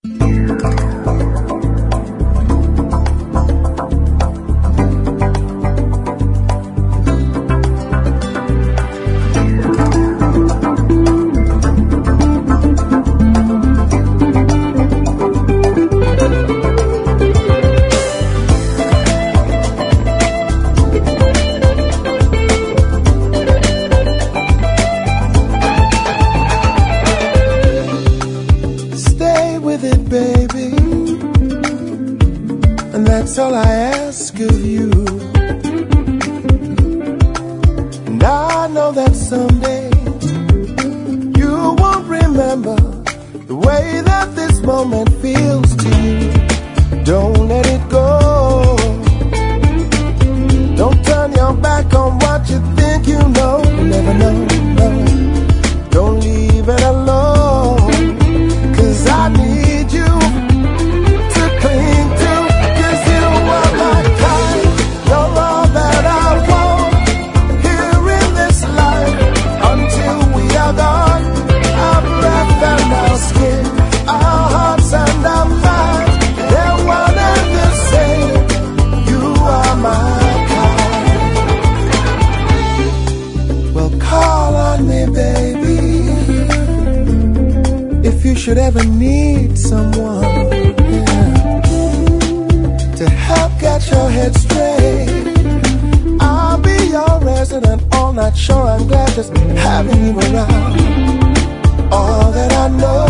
That's all I ask of you. And I know that someday you won't remember the way that this moment feels to you. Don't let it go. Don't turn your back on what you think you know. You never know, no. Don't leave it alone. 'Cause I need you to cling to. You should ever need someone, yeah, to help get your head straight. I'll be your resident all night. Sure, I'm glad just having you around. All that I know